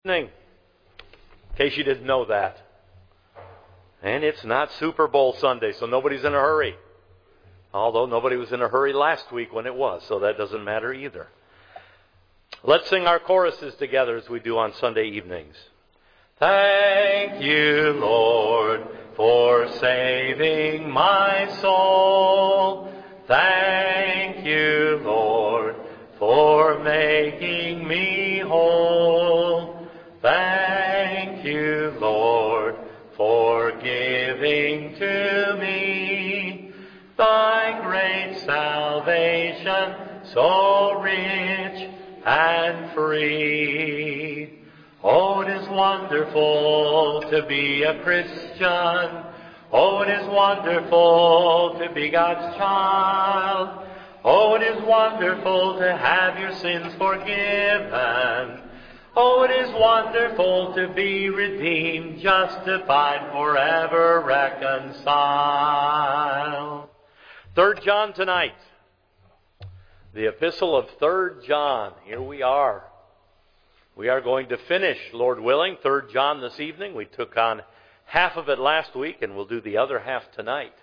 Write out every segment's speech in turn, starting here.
In case you didn't know that. And it's not Super Bowl Sunday, so nobody's in a hurry. Although nobody was in a hurry last week when it was, so that doesn't matter either. Let's sing our choruses together as we do on Sunday evenings. Thank you, Lord, for saving my soul. Thank you, Lord, for making me whole. Thank you, Lord, for giving to me thy great salvation, so rich and free. Oh, it is wonderful to be a Christian. Oh, it is wonderful to be God's child. Oh, it is wonderful to have your sins forgiven. Oh, it is wonderful to be redeemed, justified, forever reconciled. 3 John tonight. The epistle of 3 John. Here we are. We are going to finish, Lord willing, 3 John this evening. We took on half of it last week, and we'll do the other half tonight.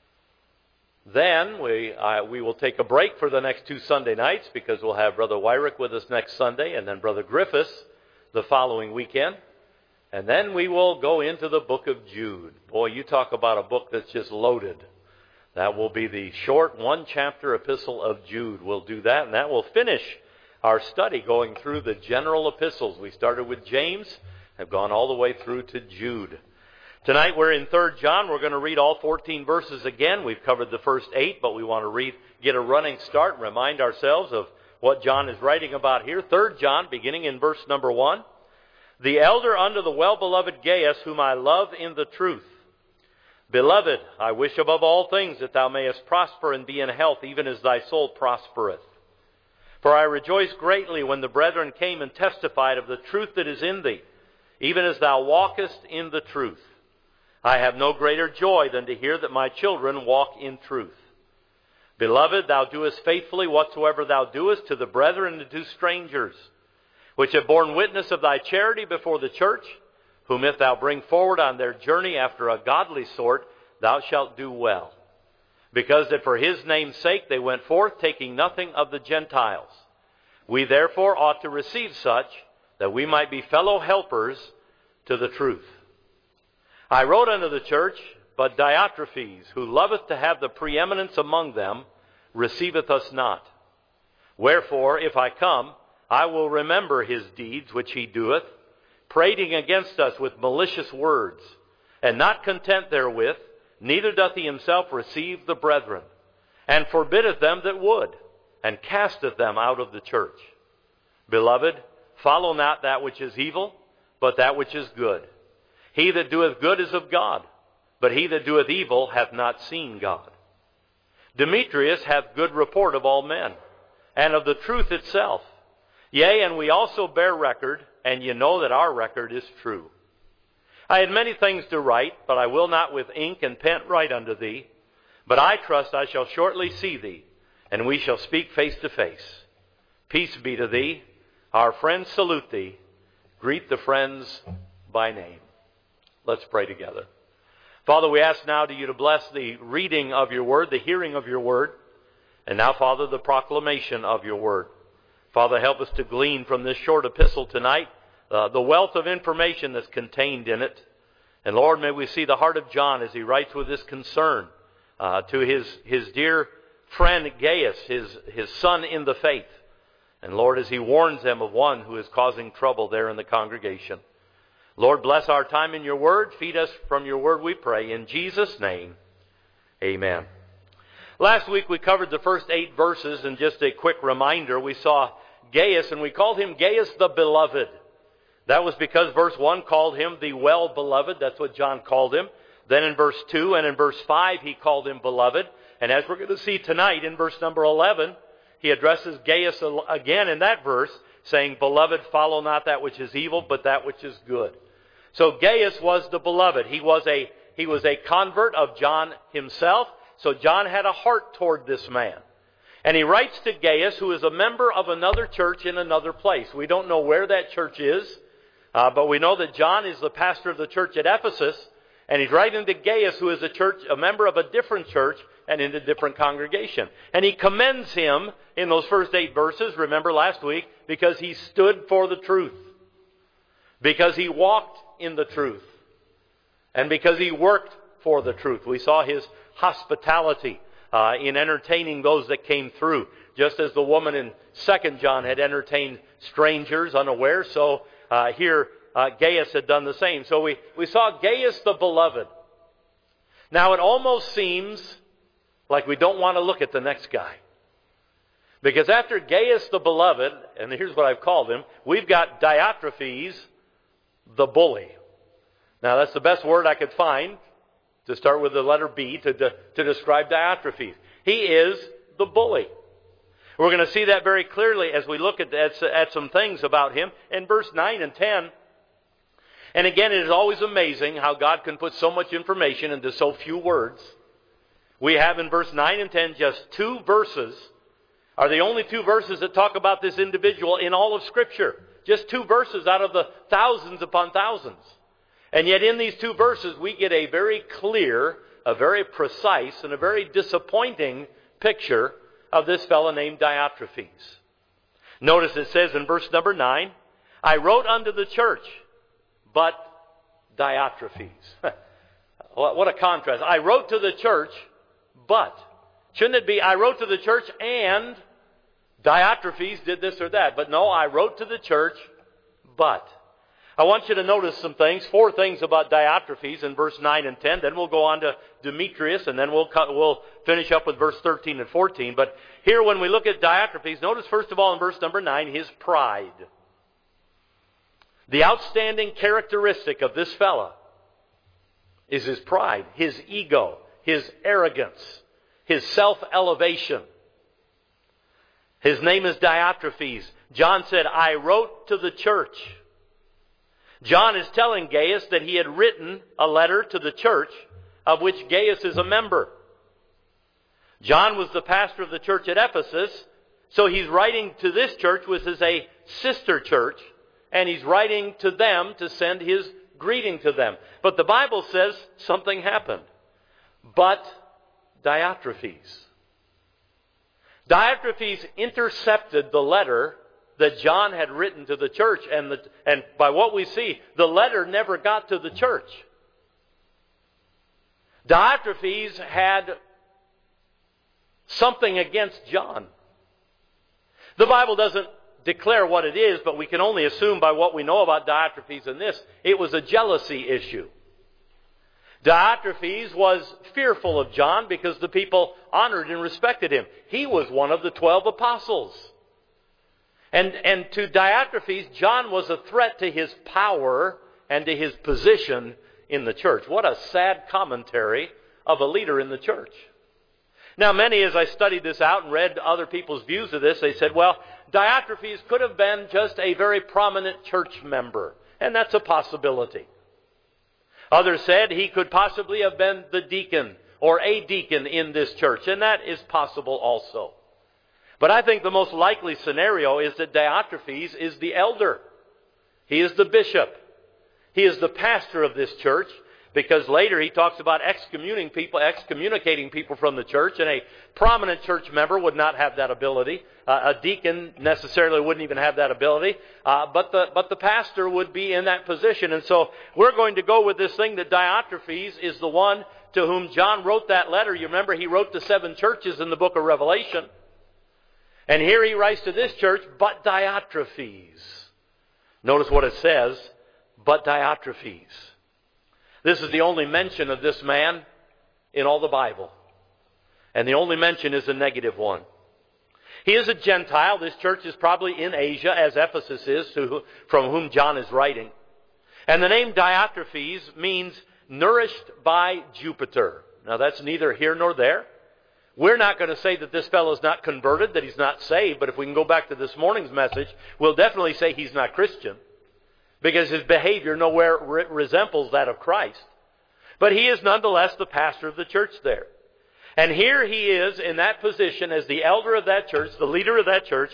Then we will take a break for the next 2 Sunday nights because we'll have Brother Wyrick with us next Sunday and then Brother Griffiths the following weekend. And then we will go into the book of Jude. Boy, you talk about a book that's just loaded. That will be the short 1-chapter epistle of Jude. We'll do that, and that will finish our study going through the general epistles. We started with James, have gone all the way through to Jude. Tonight we're in 3 John. We're going to read all 14 verses again. We've covered the first 8, but we want to get a running start and remind ourselves of what John is writing about here. 3 John, beginning in verse number 1. The elder unto the well-beloved Gaius, whom I love in the truth. Beloved, I wish above all things that thou mayest prosper and be in health, even as thy soul prospereth. For I rejoice greatly when the brethren came and testified of the truth that is in thee, even as thou walkest in the truth. I have no greater joy than to hear that my children walk in truth. Beloved, thou doest faithfully whatsoever thou doest to the brethren and to strangers, which have borne witness of thy charity before the church, whom if thou bring forward on their journey after a godly sort, thou shalt do well. Because that for his name's sake they went forth, taking nothing of the Gentiles. We therefore ought to receive such, that we might be fellow helpers to the truth. I wrote unto the church, but Diotrephes, who loveth to have the preeminence among them, receiveth us not. Wherefore, if I come, I will remember his deeds which he doeth, prating against us with malicious words, and not content therewith, neither doth he himself receive the brethren, and forbiddeth them that would, and casteth them out of the church. Beloved, follow not that which is evil, but that which is good. He that doeth good is of God, but he that doeth evil hath not seen God. Demetrius hath good report of all men, and of the truth itself. Yea, and we also bear record, and ye know that our record is true. I had many things to write, but I will not with ink and pen write unto thee. But I trust I shall shortly see thee, and we shall speak face to face. Peace be to thee. Our friends salute thee. Greet the friends by name. Let's pray together. Father, we ask now to you to bless the reading of your word, the hearing of your word, and now, Father, the proclamation of your word. Father, help us to glean from this short epistle tonight the wealth of information that's contained in it. And Lord, may we see the heart of John as he writes with this concern to his dear friend Gaius, his son in the faith. And Lord, as he warns them of one who is causing trouble there in the congregation. Lord, bless our time in your word. Feed us from your word, we pray. In Jesus' name, amen. Last week we covered the first 8 verses, and just a quick reminder, we saw Gaius, and we called him Gaius the Beloved. That was because verse 1 called him the well-beloved. That's what John called him. Then in verse 2 and in verse 5 he called him beloved. And as we're going to see tonight in verse number 11, he addresses Gaius again in that verse, saying, Beloved, follow not that which is evil, but that which is good. So Gaius was the beloved. He was a convert of John himself. So John had a heart toward this man. And he writes to Gaius, who is a member of another church in another place. We don't know where that church is. But we know that John is the pastor of the church at Ephesus, and he's writing to Gaius, who is a member of a different church and in a different congregation. And he commends him in those first 8 verses, remember last week, because he stood for the truth, because he walked in the truth, and because he worked for the truth. We saw his hospitality in entertaining those that came through. Just as the woman in 2 John had entertained strangers unaware, so here Gaius had done the same. So we saw Gaius the beloved. Now it almost seems like we don't want to look at the next guy. Because after Gaius the beloved, and here's what I've called him, we've got Diotrephes the bully. Now that's the best word I could find to start with the letter B to describe Diotrephes. He is the bully. We're going to see that very clearly as we look at some things about him in verse 9 and 10. And again, it is always amazing how God can put so much information into so few words. We have in verse 9 and 10 just 2 verses, are the only 2 verses that talk about this individual in all of Scripture. Just 2 verses out of the thousands upon thousands. And yet in these 2 verses we get a very clear, a very precise, and a very disappointing picture of this fellow named Diotrephes. Notice it says in verse number 9, I wrote unto the church, but Diotrephes. What a contrast. I wrote to the church, but. Shouldn't it be I wrote to the church and Diotrephes did this or that? But no, I wrote to the church, but. I want you to notice some things, 4 things about Diotrephes in verse 9 and 10. Then we'll go on to Demetrius, and then we'll finish up with verse 13 and 14. But here when we look at Diotrephes, notice first of all in verse number 9, his pride. The outstanding characteristic of this fellow is his pride, his ego, his arrogance, his self-elevation. His name is Diotrephes. John said, I wrote to the church. John is telling Gaius that he had written a letter to the church of which Gaius is a member. John was the pastor of the church at Ephesus, so he's writing to this church, which is a sister church, and he's writing to them to send his greeting to them. But the Bible says something happened. But Diotrephes. Diotrephes intercepted the letter that John had written to the church, and by what we see, the letter never got to the church. Diotrephes had something against John. The Bible doesn't declare what it is, but we can only assume by what we know about Diotrephes in this, it was a jealousy issue. Diotrephes was fearful of John because the people honored and respected him. He was one of the 12 apostles. And to Diotrephes, John was a threat to his power and to his position in the church. What a sad commentary of a leader in the church. Now, many, as I studied this out and read other people's views of this, they said, well, Diotrephes could have been just a very prominent church member. And that's a possibility. Others said he could possibly have been the deacon or a deacon in this church. And that is possible also. But I think the most likely scenario is that Diotrephes is the elder. He is the bishop. He is the pastor of this church, because later he talks about excommunicating people from the church, and a prominent church member would not have that ability. A deacon necessarily wouldn't even have that ability, but the pastor would be in that position. And so we're going to go with this thing that Diotrephes is the one to whom John wrote that letter. You remember he wrote to 7 churches in the book of Revelation. And here he writes to this church, but Diotrephes. Notice what it says, but Diotrephes. This is the only mention of this man in all the Bible. And the only mention is a negative one. He is a Gentile. This church is probably in Asia, as Ephesus is, from whom John is writing. And the name Diotrephes means nourished by Jupiter. Now that's neither here nor there. We're not going to say that this fellow is not converted, that he's not saved, but if we can go back to this morning's message, we'll definitely say he's not Christian, because his behavior nowhere resembles that of Christ. But he is nonetheless the pastor of the church there. And here he is in that position as the elder of that church, the leader of that church,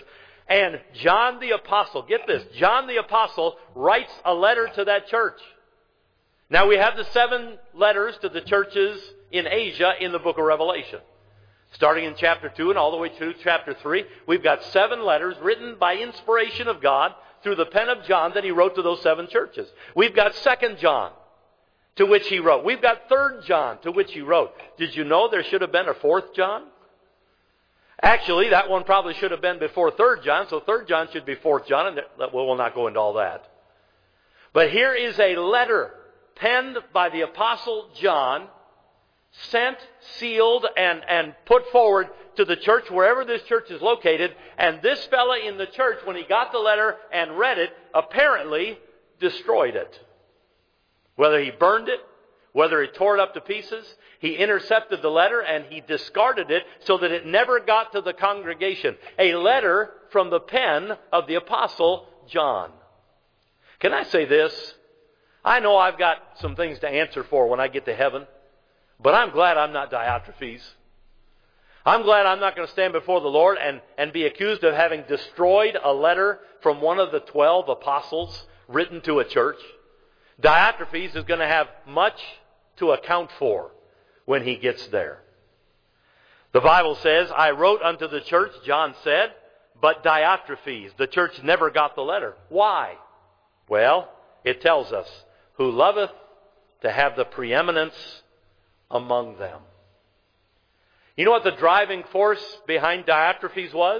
And John the Apostle, get this, John the Apostle writes a letter to that church. Now we have the 7 letters to the churches in Asia in the book of Revelation. Starting in chapter 2 and all the way to chapter 3, we've got 7 letters written by inspiration of God through the pen of John that he wrote to those 7 churches. We've got 2nd John, to which he wrote. We've got 3rd John, to which he wrote. Did you know there should have been a 4th John? Actually, that one probably should have been before 3rd John, so 3rd John should be 4th John, and we'll not go into all that. But here is a letter penned by the Apostle John, sent, sealed, and put forward to the church, wherever this church is located. And this fella in the church, when he got the letter and read it, apparently destroyed it. Whether he burned it, whether he tore it up to pieces, he intercepted the letter and he discarded it so that it never got to the congregation. A letter from the pen of the Apostle John. Can I say this? I know I've got some things to answer for when I get to heaven, but I'm glad I'm not Diotrephes. I'm glad I'm not going to stand before the Lord and be accused of having destroyed a letter from one of the 12 apostles written to a church. Diotrephes is going to have much to account for when he gets there. The Bible says, I wrote unto the church, John said, but Diotrephes, the church never got the letter. Why? Well, it tells us, who loveth to have the preeminence among them. You know what the driving force behind Diotrephes was?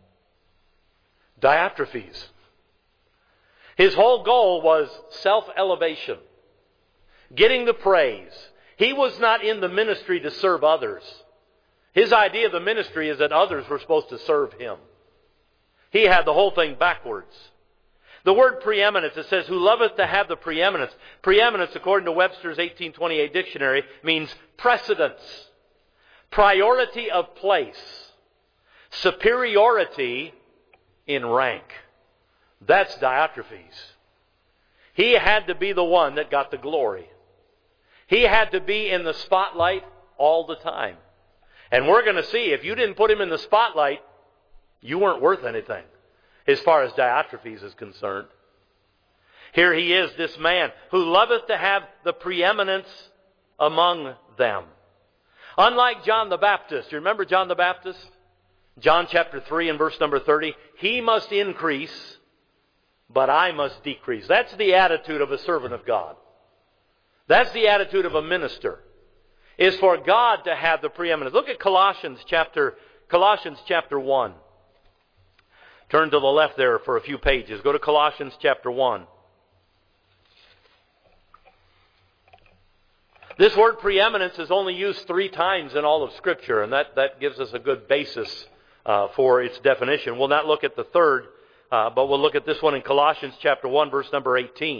Diotrephes. His whole goal was self-elevation, getting the praise. He was not in the ministry to serve others. His idea of the ministry is that others were supposed to serve him. He had the whole thing backwards. The word preeminence, it says, who loveth to have the preeminence. Preeminence, according to Webster's 1828 dictionary, means precedence, priority of place, superiority in rank. That's Diotrephes. He had to be the one that got the glory. He had to be in the spotlight all the time. And we're going to see, if you didn't put him in the spotlight, you weren't worth anything as far as Diotrephes is concerned. Here he is, this man who loveth to have the preeminence among them. Unlike John the Baptist. You remember John the Baptist? John chapter 3 and verse number 30. He must increase, but I must decrease. That's the attitude of a servant of God. That's the attitude of a minister. Is for God to have the preeminence. Look at Colossians chapter 1. Turn to the left there for a few pages. Go to Colossians chapter 1. This word preeminence is only used 3 times in all of Scripture, and that gives us a good basis for its definition. We'll not look at the third, but we'll look at this one in Colossians chapter 1, verse number 18.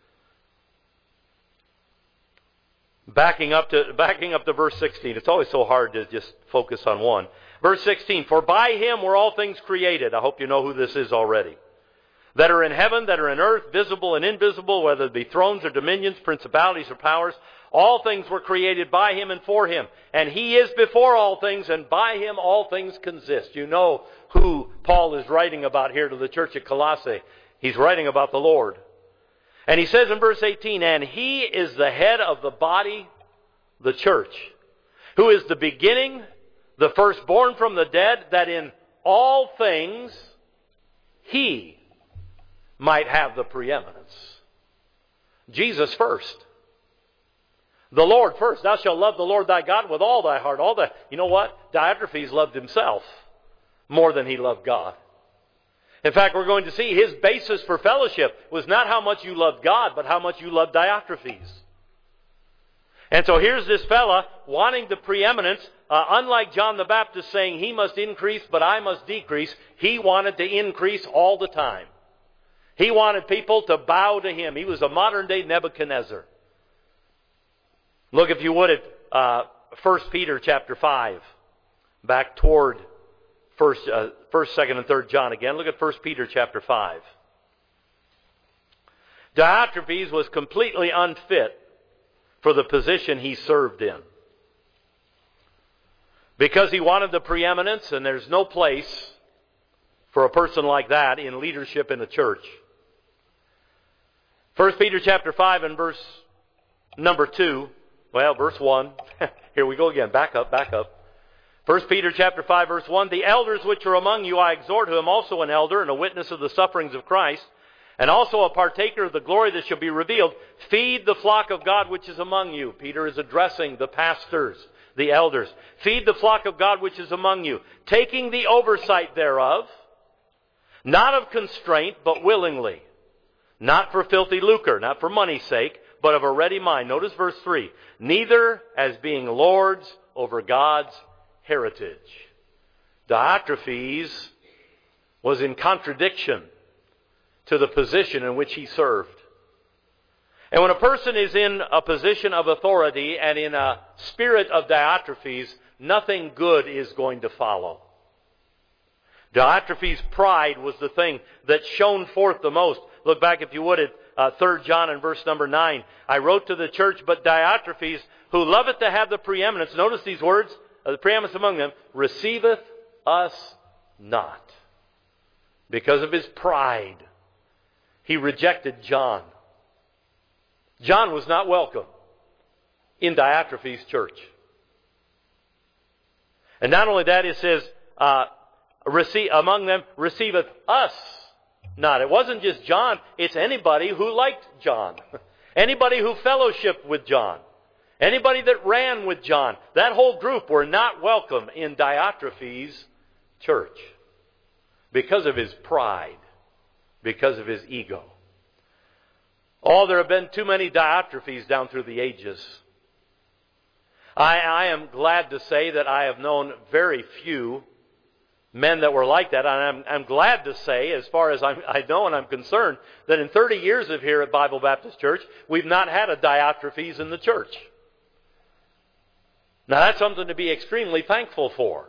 Backing up to verse 16. It's always so hard to just focus on one. Verse 16, for by him were all things created. I hope you know who this is already. That are in heaven, that are in earth, visible and invisible, whether it be thrones or dominions, principalities or powers. All things were created by him and for him. And he is before all things, and by him all things consist. You know who Paul is writing about here to the church at Colossae. He's writing about the Lord. And he says in verse 18, and he is the head of the body, the church, who is the beginning, the firstborn from the dead, that in all things he might have the preeminence. Jesus first. The Lord first. Thou shalt love the Lord thy God with all thy heart. You know what? Diotrephes loved himself more than he loved God. In fact, we're going to see his basis for fellowship was not how much you loved God, but how much you loved Diotrephes. And so here's this fella wanting the preeminence. Unlike John the Baptist saying he must increase, but I must decrease, he wanted to increase all the time. He wanted people to bow to him. He was a modern-day Nebuchadnezzar. Look, if you would, at 1 Peter chapter 5. Back toward 1st, 2nd, and 3rd John again. Look at 1 Peter chapter 5. Diotrephes was completely unfit for the position he served in. Because he wanted the preeminence, and there's no place for a person like that in leadership in a church. 1 Peter chapter 5 and verse number 2. Well, verse 1. Here we go again. Back up. 1 Peter chapter 5 verse 1. The elders which are among you I exhort, who am also an elder and a witness of the sufferings of Christ, and also a partaker of the glory that shall be revealed. Feed the flock of God which is among you. Peter is addressing the pastors, the elders. Feed the flock of God which is among you, taking the oversight thereof, not of constraint, but willingly. Not for filthy lucre, not for money's sake, but of a ready mind. Notice verse 3. Neither as being lords over God's heritage. Diotrephes was in contradiction to the position in which he served. And when a person is in a position of authority and in a spirit of Diotrephes, nothing good is going to follow. Diotrephes' pride was the thing that shone forth the most. Look back, if you would, at 3 John and verse number 9. I wrote to the church, but Diotrephes, who loveth to have the preeminence, notice these words, the preeminence among them, receiveth us not. Because of his pride, he rejected John. John was not welcome in Diotrephes' church. And not only that, it says, among them receiveth us not. It wasn't just John, it's anybody who liked John. Anybody who fellowshiped with John. Anybody that ran with John. That whole group were not welcome in Diotrephes' church. Because of his pride. Because of his ego. Oh, there have been too many Diotrephes down through the ages. I am glad to say that I have known very few men that were like that. And I'm glad to say, as far as I know and I'm concerned, that in 30 years of here at Bible Baptist Church, we've not had a Diotrephes in the church. Now that's something to be extremely thankful for.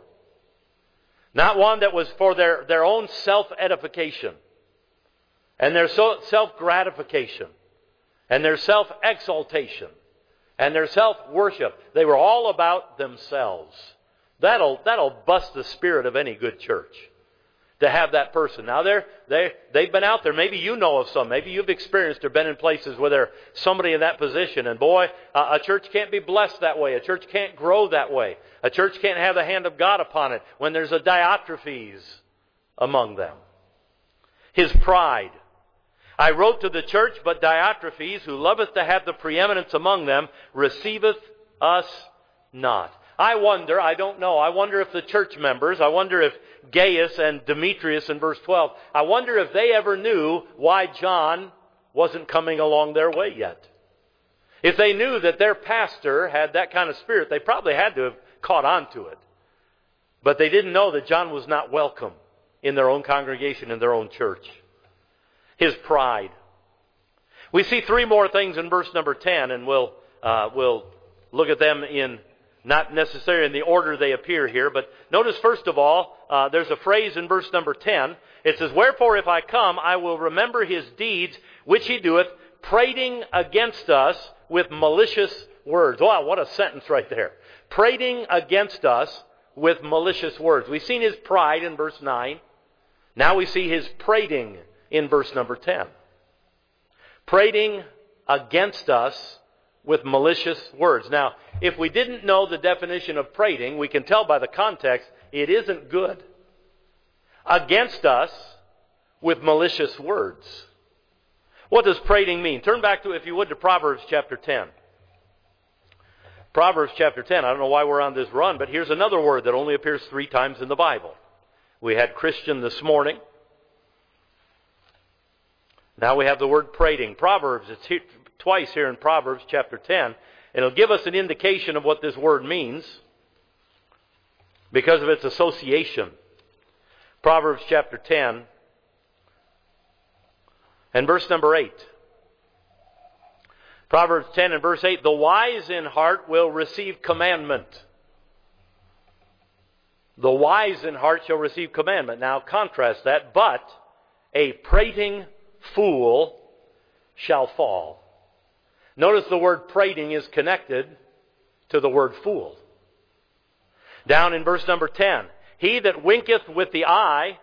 Not one that was for their own self-edification and their self-gratification and their self-exaltation and their self-worship. They were all about themselves. That'll bust the spirit of any good church, to have that person. Now they've been out there. Maybe you know of some. Maybe you've experienced or been in places where there's somebody in that position. And boy, a church can't be blessed that way. A church can't grow that way. A church can't have the hand of God upon it when there's a Diotrephes among them. His pride. I wrote to the church, but Diotrephes, who loveth to have the preeminence among them, receiveth us not. I wonder if the church members, I wonder if Gaius and Demetrius in verse 12, I wonder if they ever knew why John wasn't coming along their way yet. If they knew that their pastor had that kind of spirit, they probably had to have caught on to it. But they didn't know that John was not welcome in their own congregation, in their own church. His pride. We see 3 more things in verse number 10, and we'll look at them in not necessarily in the order they appear here, but notice first of all, there's a phrase in verse number 10. It says, wherefore if I come, I will remember his deeds, which he doeth, prating against us with malicious words. Wow, what a sentence right there. Prating against us with malicious words. We've seen his pride in verse 9. Now we see his prating in verse number 10. Prating against us with malicious words. Now, if we didn't know the definition of prating, we can tell by the context it isn't good. Against us with malicious words. What does prating mean? Turn back to, if you would, to Proverbs chapter 10. Proverbs chapter 10. I don't know why we're on this run, but here's another word that only appears 3 times in the Bible. We had Christian this morning. Now we have the word prating. Proverbs, it's twice here in Proverbs chapter 10. And it'll give us an indication of what this word means because of its association. Proverbs chapter 10 and verse number 8. Proverbs 10 and verse 8. The wise in heart will receive commandment. The wise in heart shall receive commandment. Now contrast that. But a prating fool shall fall. Notice the word prating is connected to the word fool. Down in verse number 10. He that winketh with the eye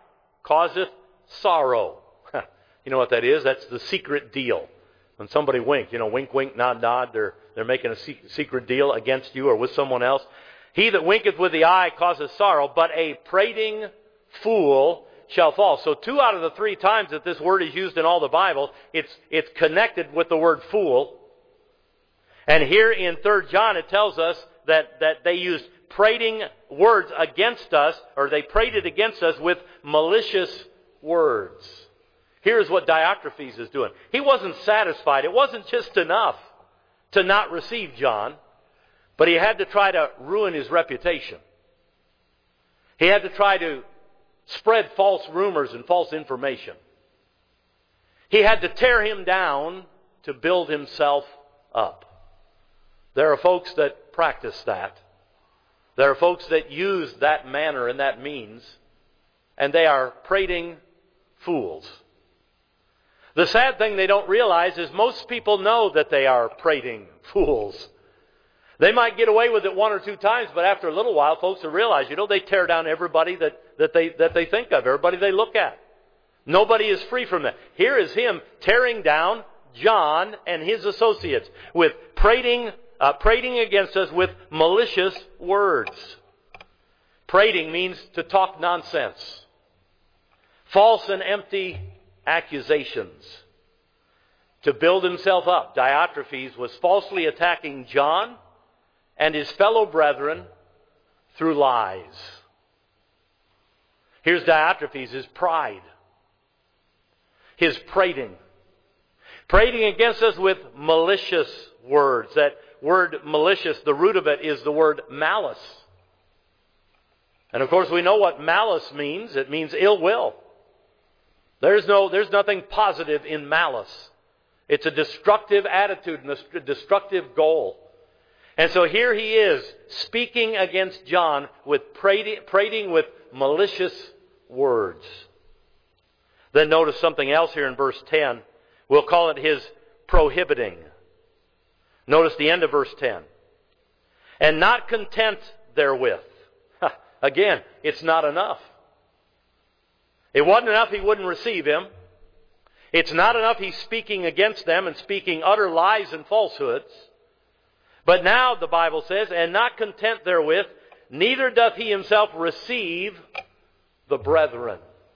causeth sorrow. You know what that is? That's the secret deal. When somebody winks, wink, wink, nod, nod, they're making a secret deal against you or with someone else. He that winketh with the eye causeth sorrow, but a prating fool shall fall. So 2 out of the 3 times that this word is used in all the Bible, it's connected with the word fool. And here in 3 John it tells us that they used prating words against us, or they prated against us with malicious words. Here's what Diotrephes is doing. He wasn't satisfied. It wasn't just enough to not receive John, but he had to try to ruin his reputation. He had to try to spread false rumors and false information. He had to tear him down to build himself up. There are folks that practice that. There are folks that use that manner and that means, and they are prating fools. The sad thing they don't realize is most people know that they are prating fools. They might get away with it 1 or 2 times, but after a little while, folks will realize, they tear down everybody that they think of, everybody they look at. Nobody is free from that. Here is him tearing down John and his associates with prating against us with malicious words. Prating means to talk nonsense. False and empty accusations. To build himself up, Diotrephes was falsely attacking John and his fellow brethren through lies. Here's Diotrephes, his pride. His prating. Prating against us with malicious words. That word malicious, the root of it is the word malice. And of course we know what malice means. It means ill will. There's nothing positive in malice. It's a destructive attitude and a destructive goal. And so here he is speaking against John with prating with malicious words. Then notice something else here in verse 10. We'll call it his prohibiting. Notice the end of verse 10. And not content therewith. Again, it's not enough. It wasn't enough he wouldn't receive him. It's not enough he's speaking against them and speaking utter lies and falsehoods. But now, the Bible says, and not content therewith, neither doth he himself receive the brethren.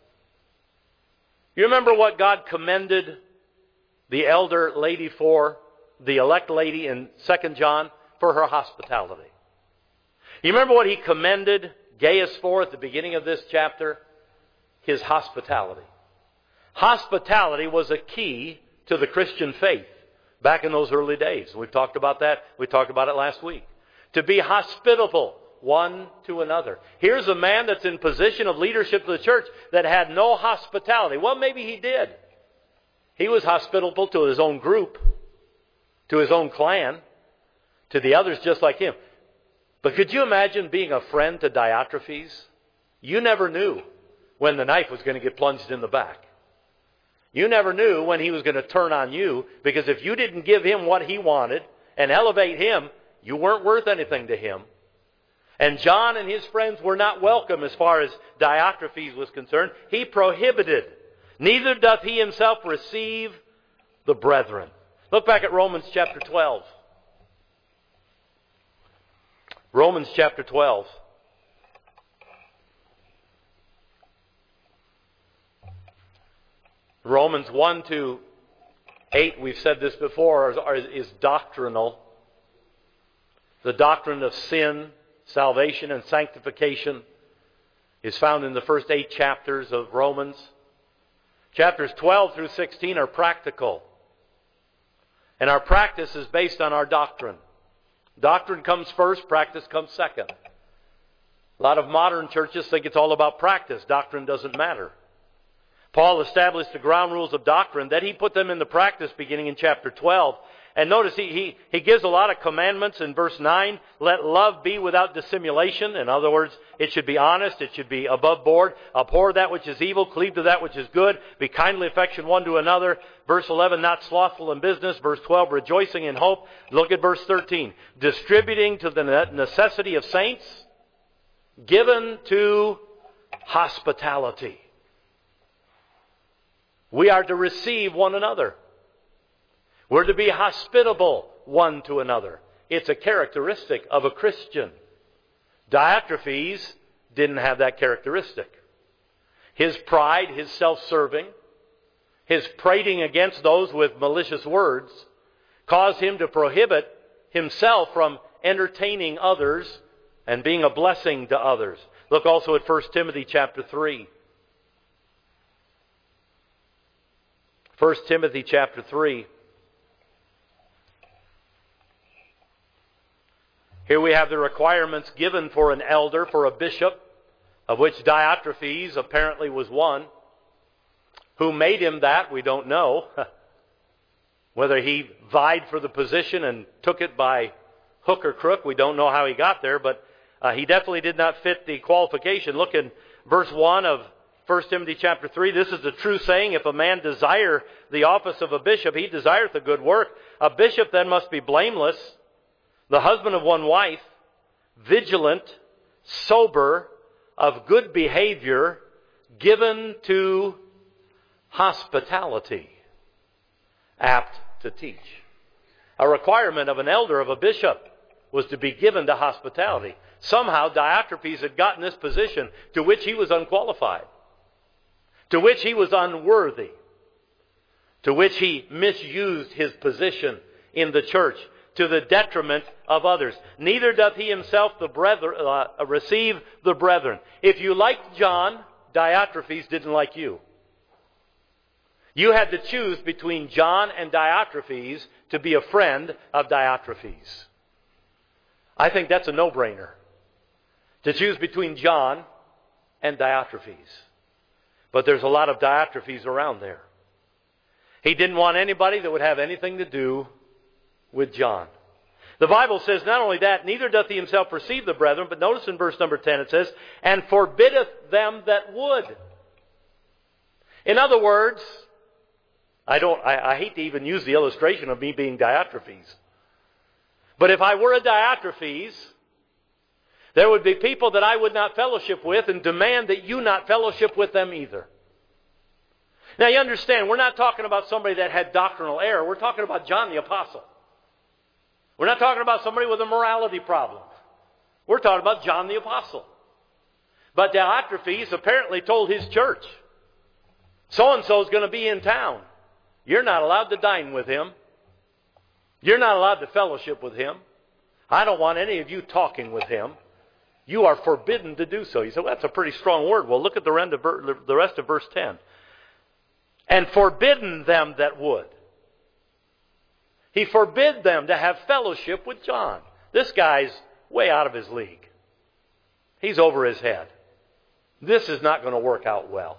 You remember what God commended the elder lady for, the elect lady in 2 John, for her hospitality? You remember what he commended Gaius for at the beginning of this chapter? His hospitality. Hospitality was a key to the Christian faith back in those early days. We've talked about that. We talked about it last week. To be hospitable one to another. Here's a man that's in position of leadership of the church that had no hospitality. Well, maybe he did. He was hospitable to his own group, to his own clan, to the others just like him. But could you imagine being a friend to Diotrephes? You never knew when the knife was going to get plunged in the back. You never knew when he was going to turn on you, because if you didn't give him what he wanted and elevate him, you weren't worth anything to him. And John and his friends were not welcome as far as Diotrephes was concerned. He prohibited. Neither doth he himself receive the brethren. Look back at Romans chapter 12. Romans chapter 12. Romans 1 to 8, we've said this before, is doctrinal. The doctrine of sin, salvation, and sanctification is found in the first 8 chapters of Romans. Chapters 12 through 16 are practical. And our practice is based on our doctrine. Doctrine comes first, practice comes second. A lot of modern churches think it's all about practice. Doctrine doesn't matter. Paul established the ground rules of doctrine, that he put them into practice beginning in chapter 12. And notice he gives a lot of commandments in verse 9. Let love be without dissimulation. In other words, it should be honest. It should be above board. Abhor that which is evil. Cleave to that which is good. Be kindly affectioned one to another. Verse 11, not slothful in business. Verse 12, rejoicing in hope. Look at verse 13. Distributing to the necessity of saints. Given to hospitality. We are to receive one another. We're to be hospitable one to another. It's a characteristic of a Christian. Diotrephes didn't have that characteristic. His pride, his self-serving, his prating against those with malicious words caused him to prohibit himself from entertaining others and being a blessing to others. Look also at 1 Timothy chapter 3. 1 Timothy chapter 3. Here we have the requirements given for an elder, for a bishop, of which Diotrephes apparently was one. Who made him that, we don't know. Whether he vied for the position and took it by hook or crook, we don't know how he got there, but he definitely did not fit the qualification. Look in verse 1 of 1 Timothy chapter 3. This is the true saying, if a man desire the office of a bishop, he desireth a good work. A bishop then must be blameless, the husband of one wife, vigilant, sober, of good behavior, given to hospitality, apt to teach. A requirement of an elder, of a bishop, was to be given to hospitality. Somehow Diotrephes had gotten this position to which he was unqualified, to which he was unworthy, to which he misused his position in the church to the detriment of others. Neither doth he himself receive the brethren. If you liked John, Diotrephes didn't like you. You had to choose between John and Diotrephes to be a friend of Diotrephes. I think that's a no-brainer, to choose between John and Diotrephes. But there's a lot of Diotrephes around there. He didn't want anybody that would have anything to do with John. The Bible says not only that, neither doth he himself receive the brethren, but notice in verse number 10 it says, and forbiddeth them that would. In other words, I hate to even use the illustration of me being Diotrephes. But if I were a Diotrephes, there would be people that I would not fellowship with and demand that you not fellowship with them either. Now you understand, we're not talking about somebody that had doctrinal error. We're talking about John the Apostle. We're not talking about somebody with a morality problem. We're talking about John the Apostle. But Diotrephes apparently told his church, so-and-so is going to be in town. You're not allowed to dine with him. You're not allowed to fellowship with him. I don't want any of you talking with him. You are forbidden to do so. You say, well, that's a pretty strong word. Well, look at the rest of verse 10. And forbidden them that would. He forbid them to have fellowship with John. This guy's way out of his league. He's over his head. This is not going to work out well.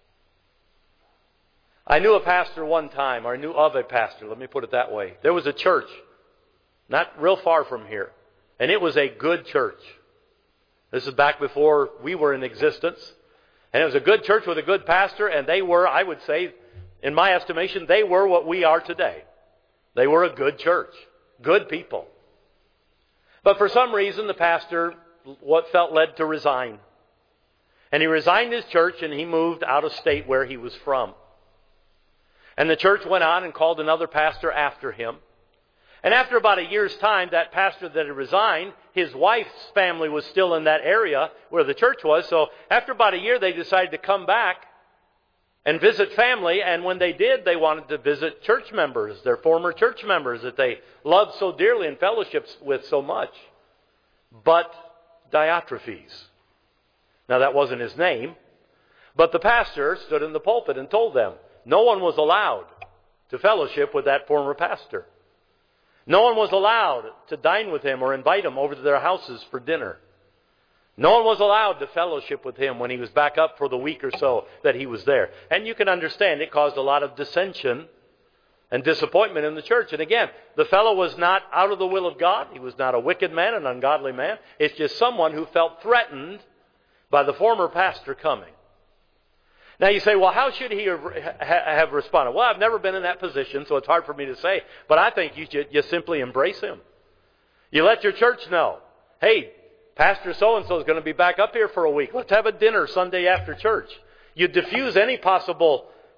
I knew a pastor one time, or I knew of a pastor, let me put it that way. There was a church, not real far from here, and it was a good church. This is back before we were in existence. And it was a good church with a good pastor, and they were, I would say, in my estimation, they were what we are today. They were a good church, good people. But for some reason, the pastor felt led to resign. And he resigned his church, and he moved out of state where he was from. And the church went on and called another pastor after him. And after about a year's time, that pastor that had resigned, his wife's family was still in that area where the church was. So after about a year, they decided to come back and visit family. And when they did, they wanted to visit church members, their former church members that they loved so dearly and fellowships with so much. But Diotrephes. Now that wasn't his name. But the pastor stood in the pulpit and told them, no one was allowed to fellowship with that former pastor. No one was allowed to dine with him or invite him over to their houses for dinner. No one was allowed to fellowship with him when he was back up for the week or so that he was there. And you can understand it caused a lot of dissension and disappointment in the church. And again, the fellow was not out of the will of God. He was not a wicked man, an ungodly man. It's just someone who felt threatened by the former pastor coming. Now you say, well, how should he have responded? Well, I've never been in that position, so it's hard for me to say. But I think you simply embrace him. You let your church know, hey, Pastor so-and-so is going to be back up here for a week. Let's have a dinner Sunday after church. You diffuse any possible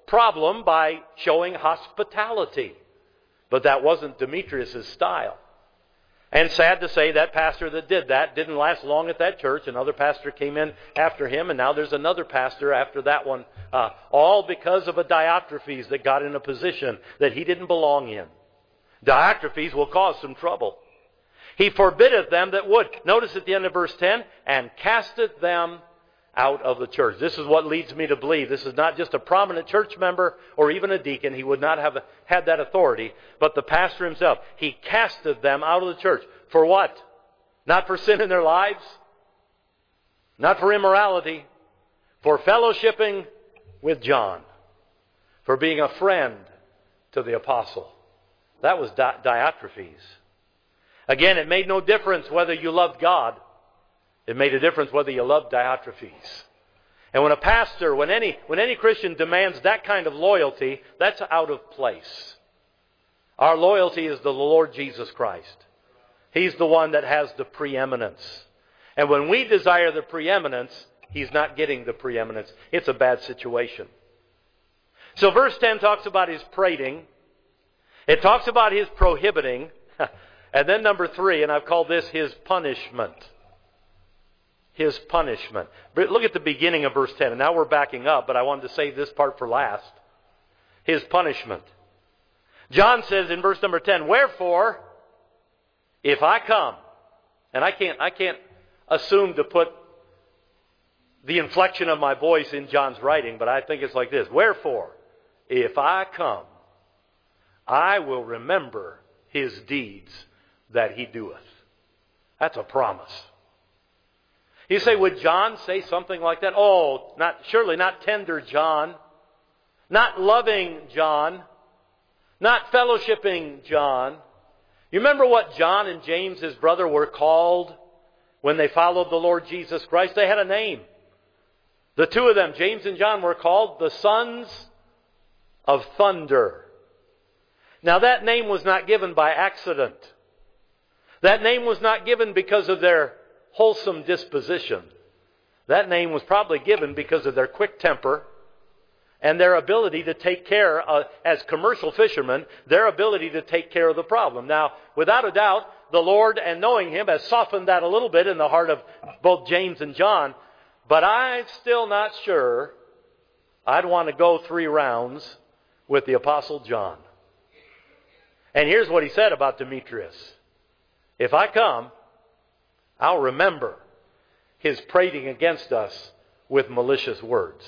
problem by showing hospitality. But that wasn't Demetrius' style. And sad to say, that pastor that did that didn't last long at that church. Another pastor came in after him, and now there's another pastor after that one. All because of a Diotrephes that got in a position that he didn't belong in. Diotrephes will cause some trouble. He forbiddeth them that would. Notice at the end of verse 10, and casteth them out of the church. This is what leads me to believe this is not just a prominent church member or even a deacon. He would not have had that authority. But the pastor himself, he casteth them out of the church. For what? Not for sin in their lives. Not for immorality. For fellowshipping with John. For being a friend to the apostle. That was Diotrephes. Again, it made no difference whether you loved God. It made a difference whether you loved Diotrephes. And when a pastor, when any Christian demands that kind of loyalty, that's out of place. Our loyalty is to the Lord Jesus Christ. He's the one that has the preeminence. And when we desire the preeminence, He's not getting the preeminence. It's a bad situation. So verse 10 talks about His prating. It talks about His prohibiting. And then number 3, and I've called this His punishment. His punishment. But look at the beginning of verse 10. And now we're backing up, but I wanted to save this part for last. His punishment. John says in verse number 10, wherefore, if I come, and I can't assume to put the inflection of my voice in John's writing, but I think it's like this. Wherefore, if I come, I will remember His deeds that He doeth. That's a promise. You say, would John say something like that? Oh, surely not tender John, not loving John, not fellowshipping John. You remember what John and James, his brother, were called when they followed the Lord Jesus Christ? They had a name. The two of them, James and John, were called the sons of thunder. Now that name was not given by accident. That name was not given because of their wholesome disposition. That name was probably given because of their quick temper and their ability to take care, as commercial fishermen, their ability to take care of the problem. Now, without a doubt, the Lord, and knowing Him, has softened that a little bit in the heart of both James and John. But I'm still not sure I'd want to go 3 rounds with the Apostle John. And here's what he said about Demetrius. If I come, I'll remember his prating against us with malicious words.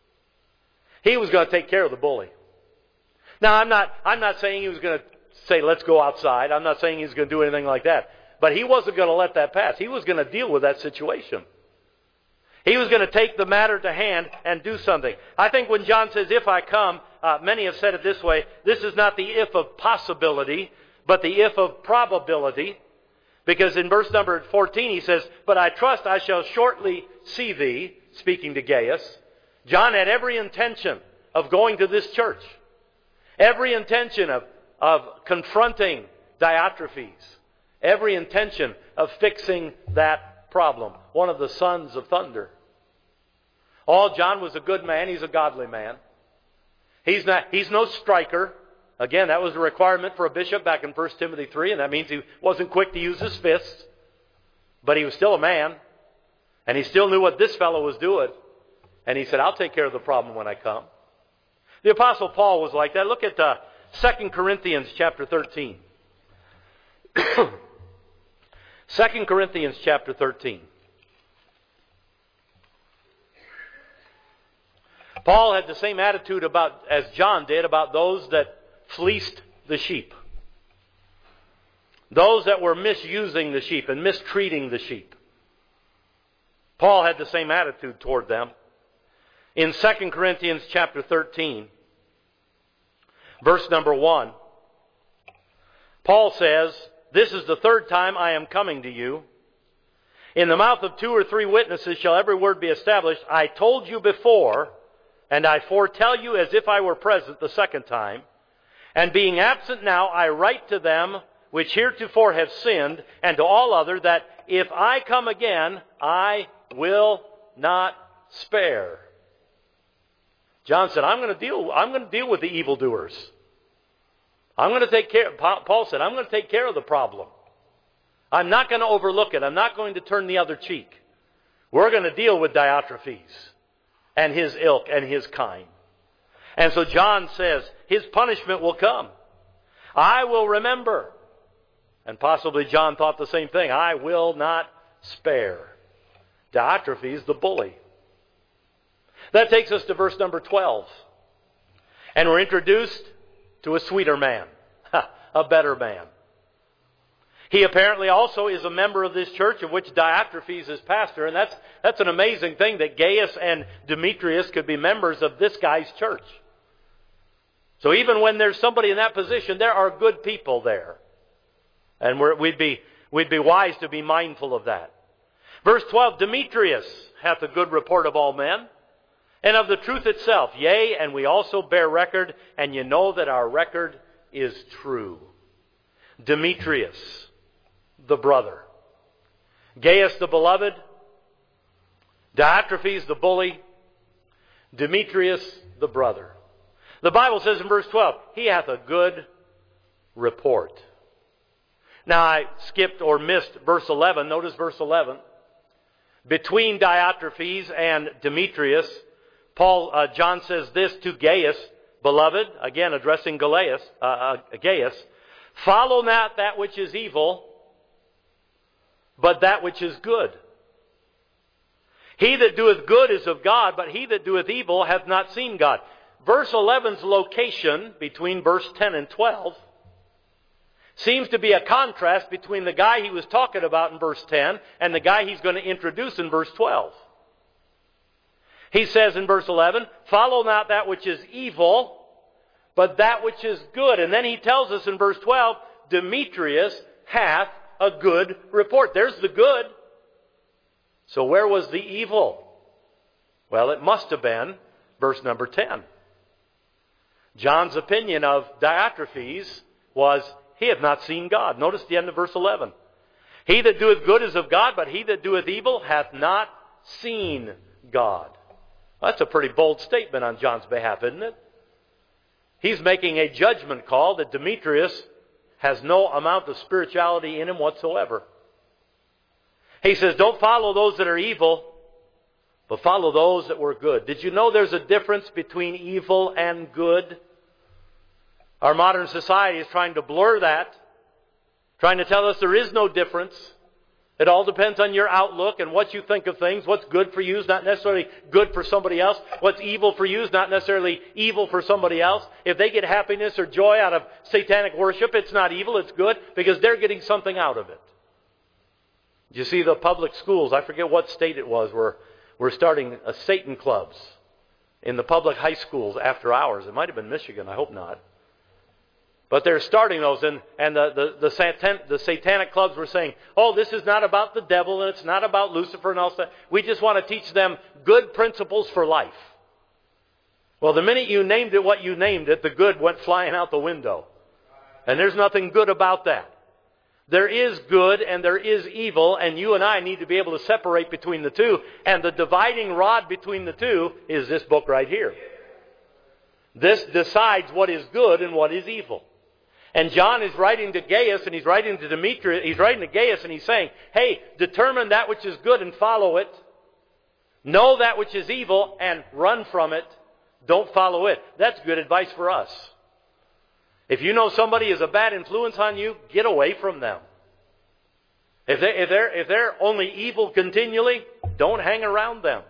He was going to take care of the bully. Now, I'm not saying he was going to say, let's go outside. I'm not saying he's going to do anything like that. But he wasn't going to let that pass. He was going to deal with that situation. He was going to take the matter to hand and do something. I think when John says, if I come, many have said it this way, this is not the if of possibility, but the if of probability. Because in verse number 14 he says, but I trust I shall shortly see thee, speaking to Gaius. John had every intention of going to this church. Every intention of confronting Diotrephes. Every intention of fixing that problem. One of the sons of thunder. John was a good man. He's a godly man. He's no striker. Again, that was a requirement for a bishop back in 1 Timothy 3, and that means he wasn't quick to use his fists. But he was still a man. And he still knew what this fellow was doing. And he said, I'll take care of the problem when I come. The Apostle Paul was like that. Look at 2 Corinthians chapter 13. 2 Corinthians chapter 13. Paul had the same attitude as John did about those that fleeced the sheep. Those that were misusing the sheep and mistreating the sheep. Paul had the same attitude toward them. In 2 Corinthians chapter 13, verse number 1, Paul says, this is the 3rd time I am coming to you. In the mouth of 2 or 3 witnesses shall every word be established. I told you before, and I foretell you as if I were present the 2nd time. And being absent now, I write to them which heretofore have sinned, and to all other, that if I come again, I will not spare. John said, I'm going to deal with the evildoers. I'm going to take care. Paul said, I'm going to take care of the problem. I'm not going to overlook it. I'm not going to turn the other cheek. We're going to deal with Diotrephes and his ilk and his kind. And so John says, his punishment will come. I will remember. And possibly John thought the same thing. I will not spare. Diotrephes, the bully. That takes us to verse number 12. And we're introduced to a sweeter man, a better man. He apparently also is a member of this church of which Diotrephes is pastor. And that's an amazing thing that Gaius and Demetrius could be members of this guy's church. So even when there's somebody in that position, there are good people there. And we'd be wise to be mindful of that. Verse 12, Demetrius hath a good report of all men, and of the truth itself. Yea, and we also bear record, and you know that our record is true. Demetrius, the brother. Gaius, the beloved. Diotrephes, the bully. Demetrius, the brother. The Bible says in verse 12, he hath a good report. Now I skipped or missed verse 11. Notice verse 11. Between Diotrephes and Demetrius, John says this to Gaius, beloved, again addressing Gaius, follow not that which is evil, but that which is good. He that doeth good is of God, but he that doeth evil hath not seen God. Verse 11's location between verse 10 and 12 seems to be a contrast between the guy he was talking about in verse 10 and the guy he's going to introduce in verse 12. He says in verse 11, follow not that which is evil, but that which is good. And then he tells us in verse 12, Demetrius hath a good report. There's the good. So where was the evil? Well, it must have been verse number 10. John's opinion of Diotrephes was, he hath not seen God. Notice the end of verse 11. He that doeth good is of God, but he that doeth evil hath not seen God. That's a pretty bold statement on John's behalf, isn't it? He's making a judgment call that Demetrius has no amount of spirituality in him whatsoever. He says, don't follow those that are evil, but follow those that were good. Did you know there's a difference between evil and good? Our modern society is trying to blur that, trying to tell us there is no difference. It all depends on your outlook and what you think of things. What's good for you is not necessarily good for somebody else. What's evil for you is not necessarily evil for somebody else. If they get happiness or joy out of satanic worship, it's not evil, it's good, because they're getting something out of it. You see, the public schools, I forget what state it was, we're starting Satan clubs in the public high schools after hours. It might have been Michigan, I hope not. But they're starting those, and the satanic clubs were saying, oh, this is not about the devil, and it's not about Lucifer and all that. We just want to teach them good principles for life. Well, the minute you named it what you named it, the good went flying out the window. And there's nothing good about that. There is good and there is evil, and you and I need to be able to separate between the two. And the dividing rod between the two is this book right here. This decides what is good and what is evil. And John is writing to Gaius, and he's writing to Demetrius, he's writing to Gaius, and he's saying, hey, determine that which is good and follow it. Know that which is evil and run from it. Don't follow it. That's good advice for us. If you know somebody is a bad influence on you, get away from them. If they're only evil continually, don't hang around them.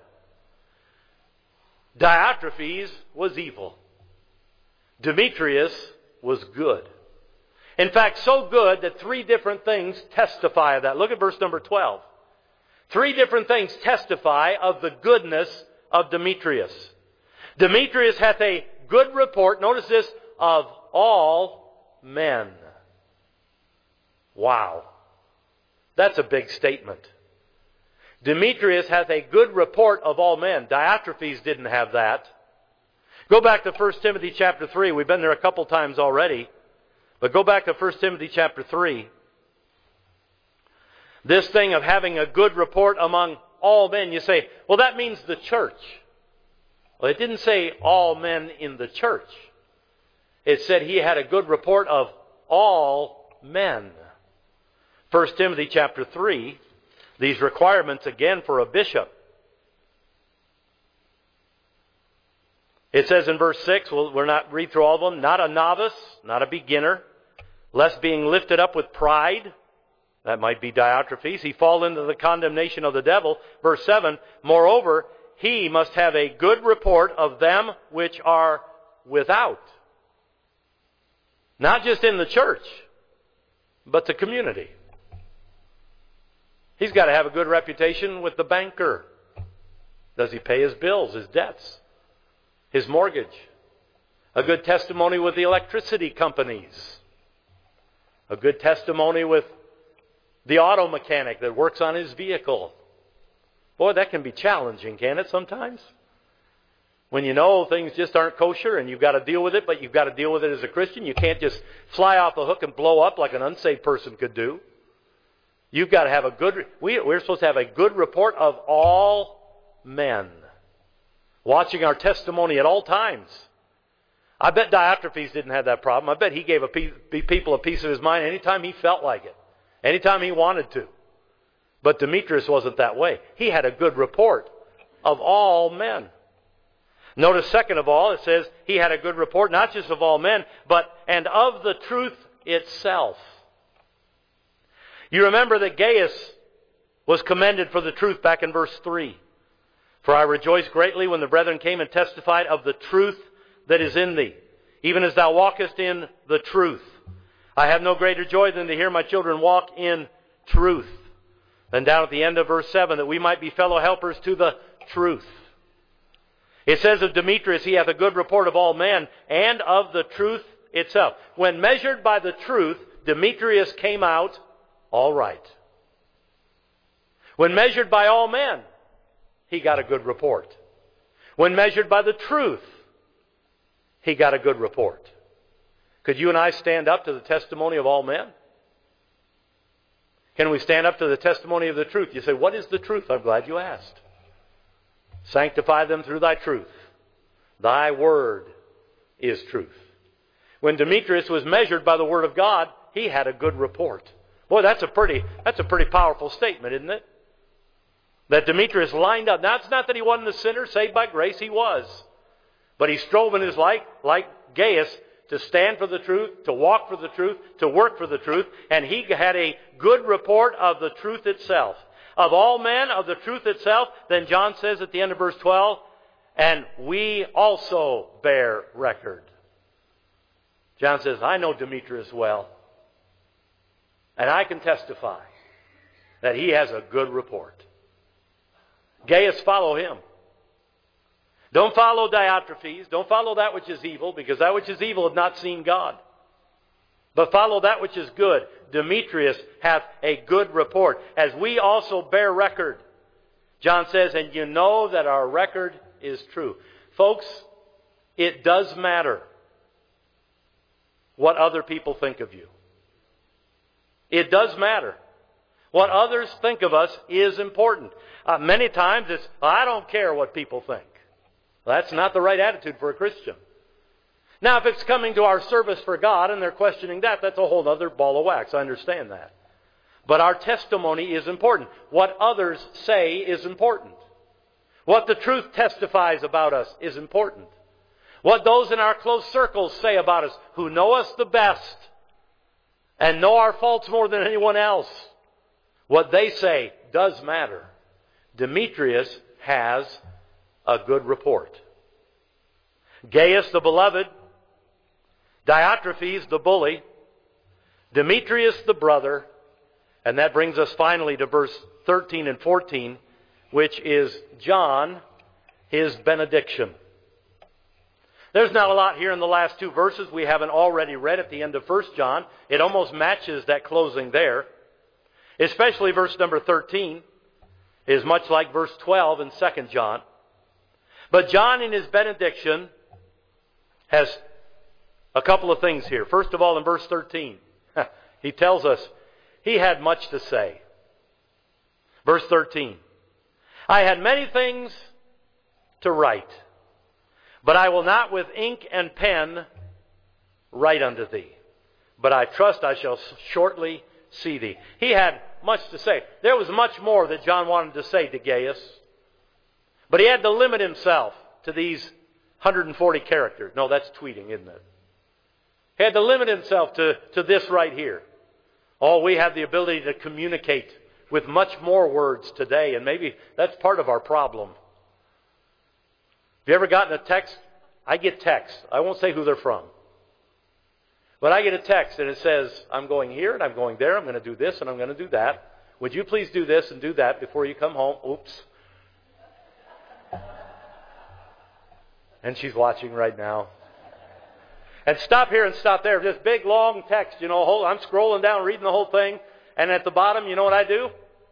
Diotrephes was evil. Demetrius was good. In fact, so good that three different things testify of that. Look at verse number 12. Three different things testify of the goodness of Demetrius. Demetrius hath a good report, notice this, of all men. Wow. That's a big statement. Demetrius hath a good report of all men. Diotrephes didn't have that. Go back to 1 Timothy chapter 3. We've been there a couple times already. But go back to 1 Timothy chapter 3. This thing of having a good report among all men, you say, well, that means the church. Well, it didn't say all men in the church. It said he had a good report of all men. 1 Timothy chapter 3, these requirements again for a bishop. It says in verse 6, we'll not read through all of them, not a novice, not a beginner, lest being lifted up with pride, that might be Diotrephes, he fall into the condemnation of the devil. Verse 7, moreover, he must have a good report of them which are without. Not just in the church, but the community. He's got to have a good reputation with the banker. Does he pay his bills, his debts, his mortgage? A good testimony with the electricity companies. A good testimony with the auto mechanic that works on his vehicle. Boy, that can be challenging, can't it, sometimes? When you know things just aren't kosher and you've got to deal with it, but you've got to deal with it as a Christian. You can't just fly off the hook and blow up like an unsaved person could do. You've got to have a good... We're supposed to have a good report of all men. Watching our testimony at all times. I bet Diotrephes didn't have that problem. I bet he gave people a piece of his mind anytime he felt like it. Anytime he wanted to. But Demetrius wasn't that way. He had a good report of all men. Notice, second of all, it says he had a good report, not just of all men, but and of the truth itself. You remember that Gaius was commended for the truth back in verse 3. For I rejoiced greatly when the brethren came and testified of the truth that is in thee, even as thou walkest in the truth. I have no greater joy than to hear my children walk in truth. Then down at the end of verse 7, that we might be fellow helpers to the truth. It says of Demetrius, he hath a good report of all men and of the truth itself. When measured by the truth, Demetrius came out all right. When measured by all men, he got a good report. When measured by the truth, he got a good report. Could you and I stand up to the testimony of all men? Can we stand up to the testimony of the truth? You say, what is the truth? I'm glad you asked. Sanctify them through thy truth. Thy word is truth. When Demetrius was measured by the word of God, he had a good report. Boy, that's a pretty powerful statement, isn't it? That Demetrius lined up. Now, it's not that he wasn't a sinner, saved by grace, he was. But he strove in his life, like Gaius, to stand for the truth, to walk for the truth, to work for the truth, and he had a good report of the truth itself. Of all men, of the truth itself, then John says at the end of verse 12, and we also bear record. John says, I know Demetrius well, and I can testify that he has a good report. Gaius, follow him. Don't follow Diotrephes. Don't follow that which is evil, because that which is evil hath not seen God. But follow that which is good. Demetrius hath a good report, as we also bear record. John says, and you know that our record is true. Folks, it does matter what other people think of you. It does matter. What others think of us is important. Many times it's, I don't care what people think. That's not the right attitude for a Christian. Now, if it's coming to our service for God and they're questioning that, that's a whole other ball of wax. I understand that. But our testimony is important. What others say is important. What the truth testifies about us is important. What those in our close circles say about us, who know us the best and know our faults more than anyone else, what they say does matter. Demetrius has a good report. Gaius the beloved, Diotrephes the bully, Demetrius the brother, and that brings us finally to verse 13 and 14, which is John, his benediction. There's not a lot here in the last two verses we haven't already read at the end of 1 John. It almost matches that closing there. Especially verse number 13 is much like verse 12 in 2 John. But John in his benediction has a couple of things here. First of all, in verse 13, he tells us he had much to say. Verse 13, I had many things to write. But I will not with ink and pen write unto thee. But I trust I shall shortly see thee. He had much to say. There was much more that John wanted to say to Gaius. But he had to limit himself to these 140 characters. No, that's tweeting, isn't it? He had to limit himself to this right here. Oh, we have the ability to communicate with much more words today, and maybe that's part of our problem. Have you ever gotten a text? I get texts. I won't say who they're from. But I get a text and it says, I'm going here and I'm going there. I'm going to do this and I'm going to do that. Would you please do this and do that before you come home? Oops. And she's watching right now. And stop here and stop there. This big long text, I'm scrolling down, reading the whole thing. And at the bottom, you know what I do?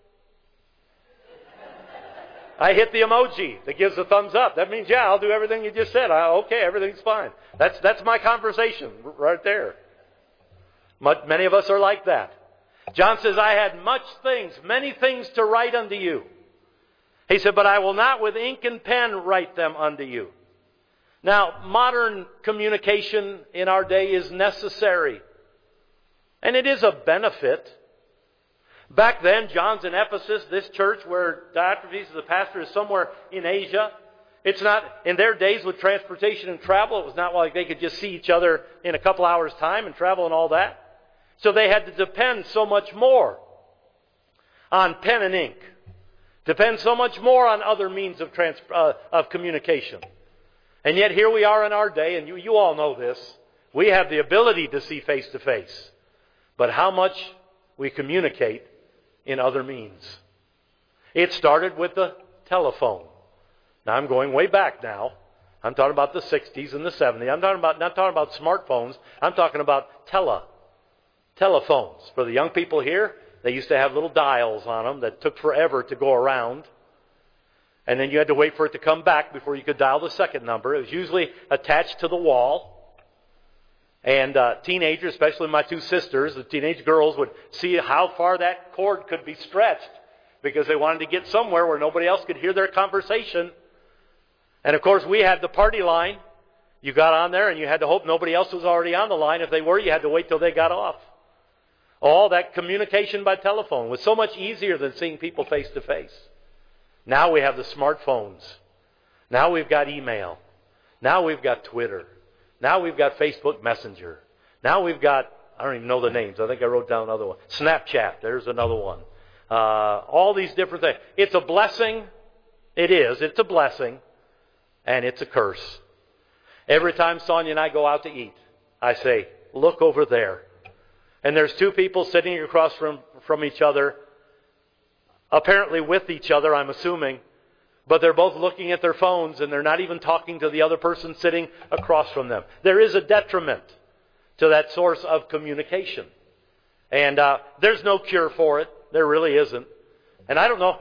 I hit the emoji that gives a thumbs up. That means, yeah, I'll do everything you just said. Okay, everything's fine. That's my conversation right there. Many of us are like that. John says, I had many things to write unto you. He said, but I will not with ink and pen write them unto you. Now, modern communication in our day is necessary. And it is a benefit. Back then, John's in Ephesus, this church where Diotrephes, the pastor, is somewhere in Asia. It's not, in their days with transportation and travel, it was not like they could just see each other in a couple hours' time and travel and all that. So they had to depend so much more on pen and ink. Depend so much more on other means of communication. And yet here we are in our day, and you all know this. We have the ability to see face to face. But how much we communicate in other means. It started with the telephone. Now I'm going way back now. I'm talking about the 60s and the 70s. I'm not talking about smartphones. I'm talking about telephones. For the young people here, they used to have little dials on them that took forever to go around. And then you had to wait for it to come back before you could dial the second number. It was usually attached to the wall. And teenagers, especially my two sisters, the teenage girls, would see how far that cord could be stretched because they wanted to get somewhere where nobody else could hear their conversation. And of course, we had the party line. You got on there and you had to hope nobody else was already on the line. If they were, you had to wait till they got off. All that communication by telephone was so much easier than seeing people face to face. Now we have the smartphones. Now we've got email. Now we've got Twitter. Now we've got Facebook Messenger. Now we've got, I don't even know the names. I think I wrote down another one. Snapchat, there's another one. All these different things. It's a blessing. It is. It's a blessing. And it's a curse. Every time Sonia and I go out to eat, I say, look over there. And there's two people sitting across from each other, apparently with each other, I'm assuming. But they're both looking at their phones and they're not even talking to the other person sitting across from them. There is a detriment to that source of communication. And there's no cure for it. There really isn't. And I don't know,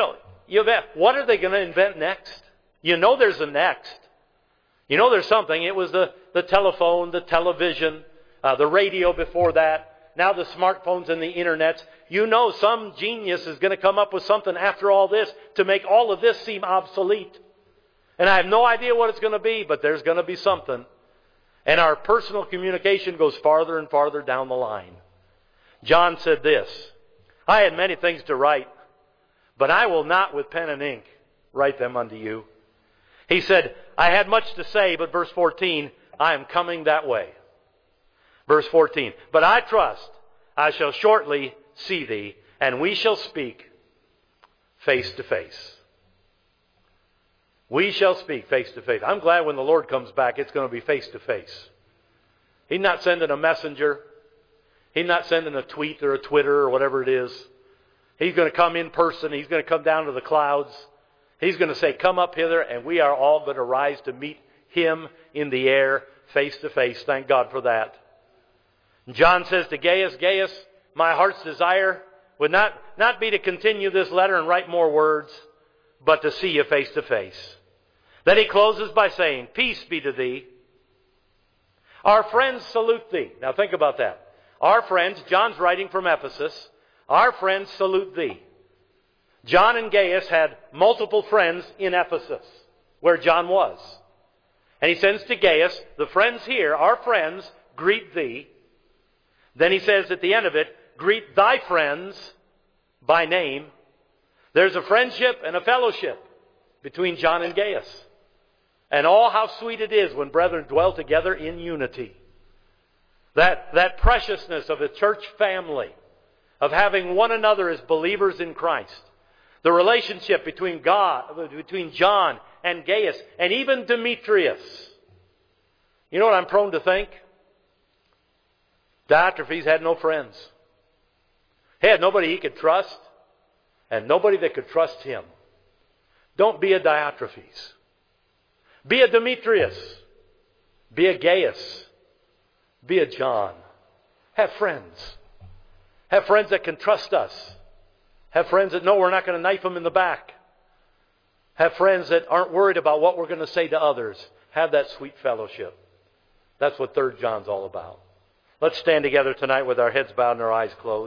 what are they going to invent next? There's a next. There's something. It was the telephone, the television, the radio before that. Now the smartphones and the internet. Some genius is going to come up with something after all this to make all of this seem obsolete. And I have no idea what it's going to be, but there's going to be something. And our personal communication goes farther and farther down the line. John said this, I had many things to write, but I will not with pen and ink write them unto you. He said, I had much to say, but verse 14, I am coming that way. Verse 14, but I trust I shall shortly see thee, and we shall speak face to face. We shall speak face to face. I'm glad when the Lord comes back, it's going to be face to face. He's not sending a messenger. He's not sending a tweet or a Twitter or whatever it is. He's going to come in person. He's going to come down to the clouds. He's going to say, come up hither, and we are all going to rise to meet Him in the air, face to face. Thank God for that. John says to Gaius, Gaius, my heart's desire would not be to continue this letter and write more words, but to see you face to face. Then he closes by saying, peace be to thee. Our friends salute thee. Now think about that. Our friends, John's writing from Ephesus, our friends salute thee. John and Gaius had multiple friends in Ephesus, where John was. And he sends to Gaius, the friends here, our friends, greet thee. Then he says at the end of it, greet thy friends by name. There's a friendship and a fellowship between John and Gaius. And oh, how sweet it is when brethren dwell together in unity. That preciousness of a church family, of having one another as believers in Christ. The relationship between John and Gaius, and even Demetrius. You know what I'm prone to think? Diotrephes had no friends. He had nobody he could trust, and nobody that could trust him. Don't be a Diotrephes. Be a Demetrius. Be a Gaius. Be a John. Have friends. Have friends that can trust us. Have friends that know we're not going to knife them in the back. Have friends that aren't worried about what we're going to say to others. Have that sweet fellowship. That's what 3 John's all about. Let's stand together tonight with our heads bowed and our eyes closed.